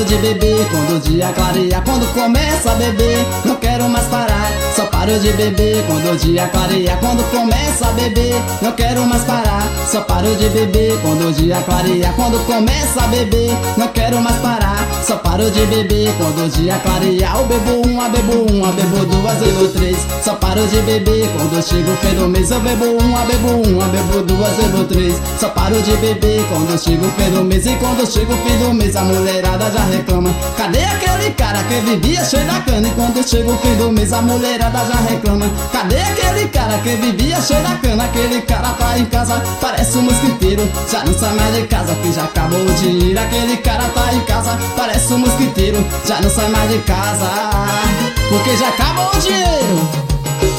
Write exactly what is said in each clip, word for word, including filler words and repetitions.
de beber quando o dia clareia. Quando começa a beber, não quero mais parar. Só paro de beber quando o dia clareia. Quando começa a beber, não quero mais parar. Só paro de beber quando o dia clareia. Quando começa a beber, não quero mais parar. Só paro de beber quando o dia clareia. Eu bebo uma, bebo uma, bebo duas, bebo três. Só paro de beber quando chega o fim do mês. Eu bebo uma, bebo uma, bebo duas, bebo três. Só paro de beber quando chega o fim do mês. E quando chega o fim do mês a mulherada já reclama. Cadê aquele cara que vivia cheio da cana? E quando chega o fim do mês a mulherada já reclama. Cadê aquele cara que vivia cheio da cana? Aquele cara tá em casa, parece um mosquiteiro. Já não sai mais de casa que já acabou o dinheiro. Aquele cara tá em casa, parece um mosquiteiro. Já não sai mais de casa porque já acabou o dinheiro.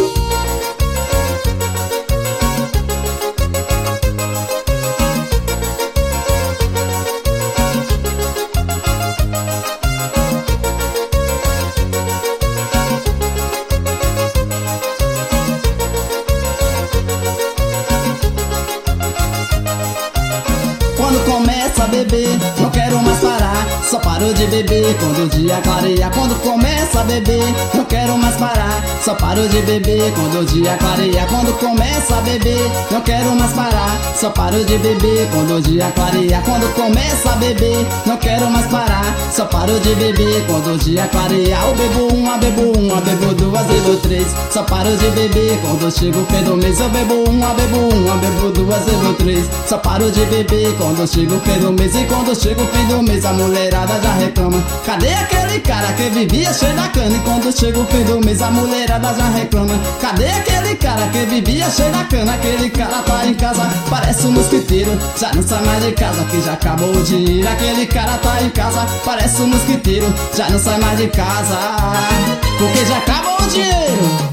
Quando começa a beber, não quero mais parar. Só paro de beber quando o dia clareia. Quando começa a beber, não quero mais parar. Só paro de beber quando o dia clareia. Quando começa a beber, não quero mais parar. Só paro de beber quando o dia clareia. Quando começa a beber, não quero mais parar. Só paro de beber quando o dia clareia. Eu bebo uma, bebo uma, bebo duas, bebo três. Só paro de beber quando chega o fim do mês. Eu bebo uma, bebo uma, bebo duas, bebo três. Só paro de beber quando chega o fim do mês. E quando chega o fim do mês a mulherada já reclama. Cadê aquele cara que vivia cheio da cana? E quando chega o fim do mês a mulherada já reclama. Cadê aquele cara que vivia cheio da cana? Aquele cara tá em casa, parece um mosquiteiro. Já não sai mais de casa que já acabou o dinheiro. Aquele cara tá em casa, parece um mosquiteiro. Já não sai mais de casa porque já acabou o dinheiro.